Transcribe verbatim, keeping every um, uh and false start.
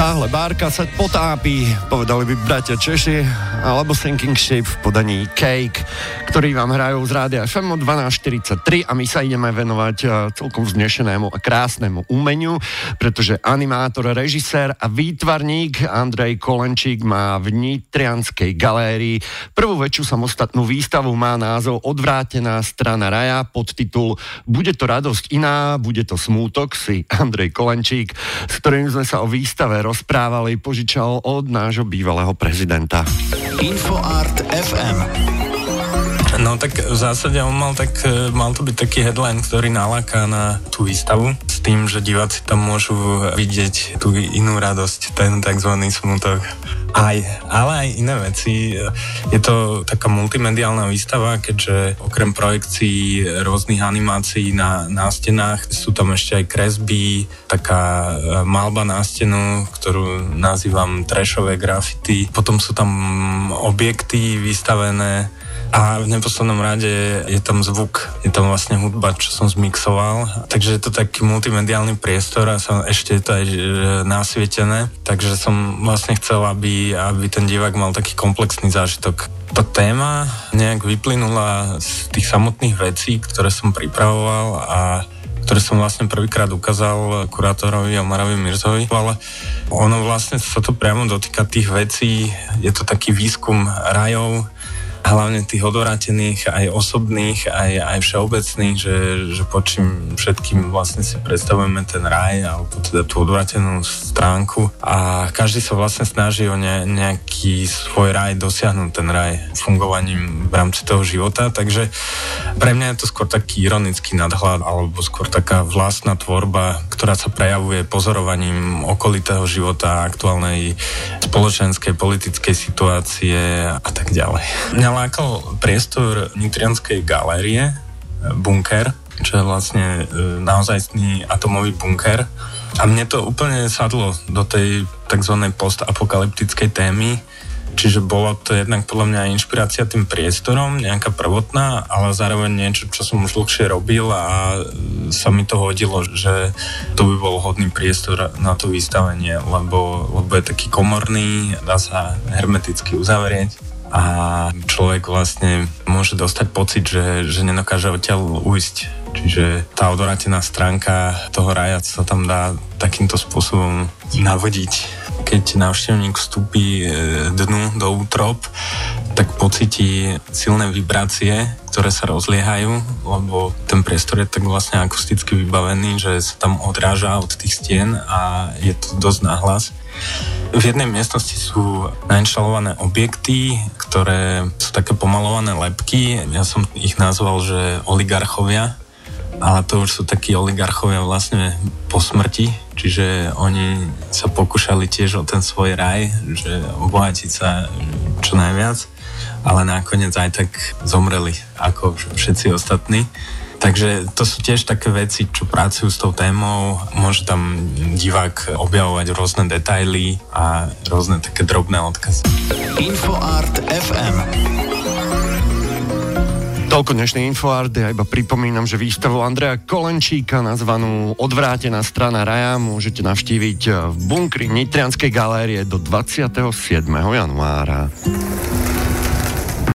náhle bárka sa potápi, povedali by bratia Češi, alebo Sinking Ship v podaní Cake, ktorí vám hrajú z rádia ef em o dvanásť štyridsaťtri a my sa ideme venovať celkom vznešenému a krásnemu umeniu, pretože animátor, režisér a výtvarník Andrej Kolenčík má v Nitrianskej galérii prvú väčšiu samostatnú výstavu, má názov Odvrátená strana raja, podtitul Bude to radosť iná, bude to smútok, si Andrej Kolenčík, s ktorým sme sa o výstave rozprávali, požičal od nášho bývalého prezidenta. Infoart ef em. No tak v zásade on mal, tak, mal to byť taký headline, ktorý naláka na tú výstavu s tým, že diváci tam môžu vidieť tú inú radosť, ten takzvaný smutok. Aj, ale aj iné veci. Je to taká multimediálna výstava, keďže okrem projekcií rôznych animácií na, na stenách sú tam ešte aj kresby, taká malba na stenu, ktorú nazývam trashové graffiti. Potom sú tam objekty vystavené a v neposlednom rade je tam zvuk, je tam vlastne hudba, čo som zmixoval. Takže je to taký multimediálny priestor a som, ešte je to aj nasvietené. Takže som vlastne chcel, aby, aby ten divák mal taký komplexný zážitok. Tá téma nejak vyplynula z tých samotných vecí, ktoré som pripravoval a ktoré som vlastne prvýkrát ukázal kurátorovi Omarovi Mirzovi, ale ono vlastne sa to priamo dotýka tých vecí. Je to taký výskum rajov, hlavne tých odvrátených, aj osobných, aj, aj všeobecných, že, že pod čím všetkým vlastne si predstavujeme ten raj, alebo teda tú odvrátenú stránku. A každý sa vlastne snaží o ne, nejaký svoj raj dosiahnuť, ten raj fungovaním v rámci toho života. Takže pre mňa je to skôr taký ironický nadhľad, alebo skôr taká vlastná tvorba, ktorá sa prejavuje pozorovaním okolitého života, aktuálnej spoločenskej, politickej situácie a tak ďalej. Mňa lákal priestor Nitrianskej galérie, bunker, čo je vlastne naozajstný atomový bunker. A mne to úplne sadlo do tej takzvanej postapokalyptickej témy, čiže bolo to jednak podľa mňa inšpirácia tým priestorom, nejaká prvotná, ale zároveň niečo, čo som už dlhšie robil a sa mi to hodilo, že to by bol hodný priestor na to vystavenie, lebo, lebo je taký komorný, dá sa hermeticky uzavrieť. A človek vlastne môže dostať pocit, že, že nedokáže odtiaľ ujsť. Čiže tá odvrátená stránka toho raja sa tam dá takýmto spôsobom navodiť. Keď návštevník vstúpi dnu do útrop, tak pocíti silné vibrácie, ktoré sa rozliehajú, lebo ten priestor je tak vlastne akusticky vybavený, že sa tam odráža od tých stien a je to dosť nahlas. V jednej miestnosti sú nainštalované objekty, ktoré sú také pomalované lebky. Ja som ich nazval, že oligarchovia, ale to už sú takí oligarchovia vlastne po smrti, čiže oni sa pokúšali tiež o ten svoj raj, že obohatiť sa čo najviac, ale nakoniec aj tak zomreli ako všetci ostatní. Takže to sú tiež také veci, čo pracujú s tou témou. Môže tam divák objavovať rôzne detaily a rôzne také drobné odkazy. Infoart ef em. Toľko dnešný Infoart. Ja iba pripomínam, že výstavu Andreja Kolenčíka nazvanú Odvrátená strana raja môžete navštíviť v bunkri Nitrianskej galérie do dvadsiateho siedmeho januára.